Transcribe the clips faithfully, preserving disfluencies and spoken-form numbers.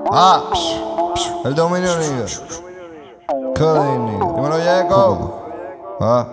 Ah, el dominio nigga. Cody nigga. Dímelo, Yeco. Ah,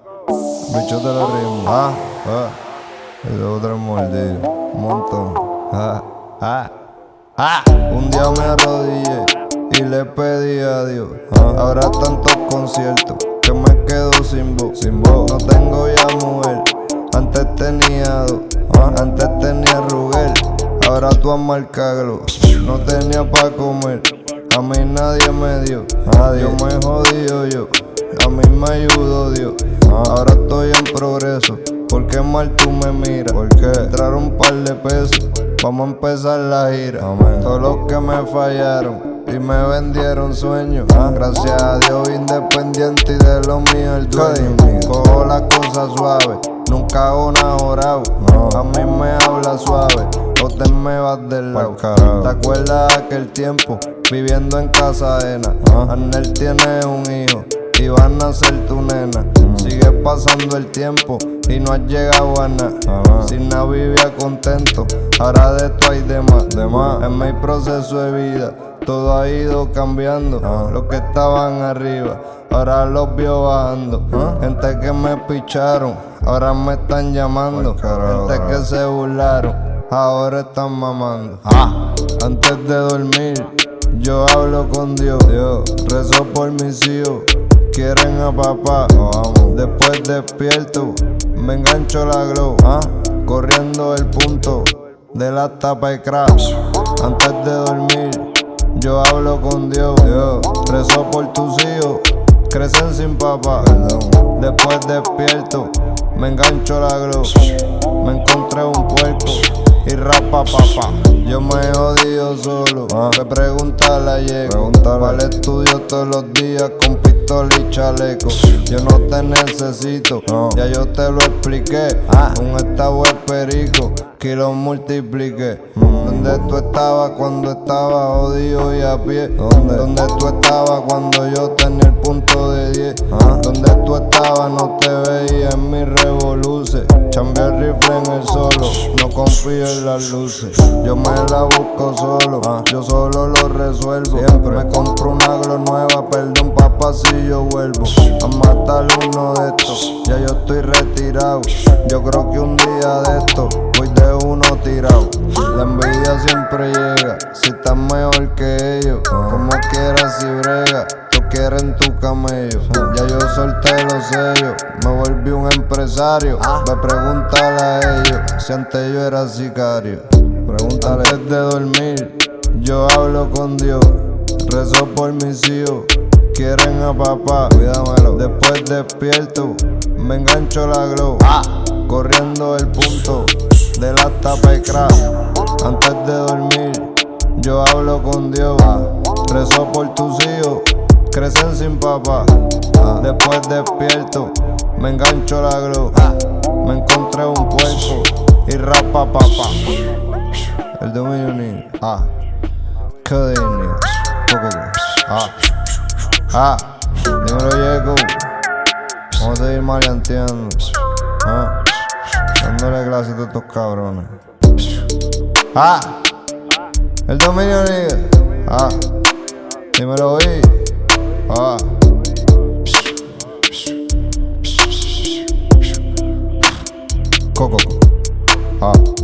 bicho de la ritmo. Ah, ah. El otro mordido. Un montón. Ah, ah, ah. Un día me arrodillé y le pedí a Dios. Ah, ahora tantos conciertos que me quedo sin voz. Sin voz. No tengo ya mujer. Antes tenía dos. Ah, antes tenía Rugel. Ahora tú has marcado. No tenía pa' comer. A mí nadie me dio. Nadie. Yo me jodí yo. A mí me ayudó Dios. Ah. Ahora estoy en progreso. ¿Por qué mal tú me miras? ¿Por qué? Entraron un par de pesos. Vamos a empezar la gira. Amén. Todos los que me fallaron y me vendieron sueños. Ah. Gracias a Dios independiente y de lo mío el dueño. Cojo las cosas suaves. Nunca hago enamorado. No. A mí me habla suave. O te me vas del lado. ¿Te acuerdas de aquel tiempo? Viviendo en casa ajena. Ah. Arnel tiene un hijo y van a ser tu nena. Mm. Sigue pasando el tiempo y no has llegado a nada. Ah. Sin nada vivía contento. Ahora de esto hay de más. De más. En mi proceso de vida todo ha ido cambiando. Ah. Los que estaban arriba ahora los vio bajando. Ah. Gente que me picharon ahora me están llamando. Ay, gente que se burlaron ahora están mamando. Ah. Antes de dormir yo hablo con Dios. Dios. Rezo por mis hijos. Quieren a papá. Oh, vamos. Después despierto me engancho la glow. Ah. Corriendo el punto de la tapa y crash. Antes de dormir yo hablo con Dios. Dios. Rezo por tus hijos. Crecen sin papá. Perdón. Después despierto me engancho la glow. Me encontré un puerco y rapa papá. Yo me he jodido solo. Ah. Me pregunta la llego. Para el estudio todos los días con pistola y chaleco. Yo no te necesito, no. Ya yo te lo expliqué. Ah. Un estado es perico que lo multipliqué. Mm. ¿Dónde tú estabas cuando estaba jodido y a pie? ¿Dónde? ¿Dónde tú estabas cuando yo tenía el punto de diez? Ah. ¿Dónde tú estabas? No te veía en mis revoluces. Chambeé el rifle en el solo. No confío en las luces. Yo me la busco solo. Ah. Yo solo lo resuelvo. Siempre me compro una Glock nueva. Perdón papá si yo vuelvo a matar uno de estos. Ya yo estoy retirado. Yo creo que un día de esto voy de uno tirado. La envidia siempre llega. Si estás mejor que ellos, como quieras si brega. Tú quieren tu camello. Ya yo solté los sellos. Me volví un empresario. Ve preguntarle a ellos si antes yo era sicario. Pregúntale. Antes de dormir yo hablo con Dios. Rezo por mis hijos. Quieren a papá. Cuídamelo. Después despierto me engancho la glow. Ah. Corriendo el punto de la tapa y crash. Antes de dormir yo hablo con Dios. Ah. Rezo por tus hijos. Crecen sin papá. Ah. Después despierto me engancho la glow. Ah. Me encontré un puerco y rapa papá. El dominio ni. Ah. Cody nigga. Coco. Ah. Ah. Dímelo, Yeco. Vamos a seguir maleanteando. Ah. Dándole clase a todos estos cabrones. Ah. El dominio nigga. Ah. Dímelo, oí. Ah. Coco. Ah.